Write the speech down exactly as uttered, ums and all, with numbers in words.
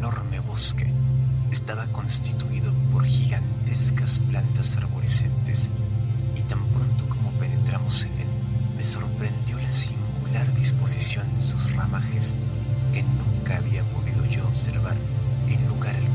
enorme bosque estaba constituido por gigantescas plantas arborescentes, y tan pronto como penetramos en él, me sorprendió la singular disposición de sus ramajes que nunca había podido yo observar en lugar alguno.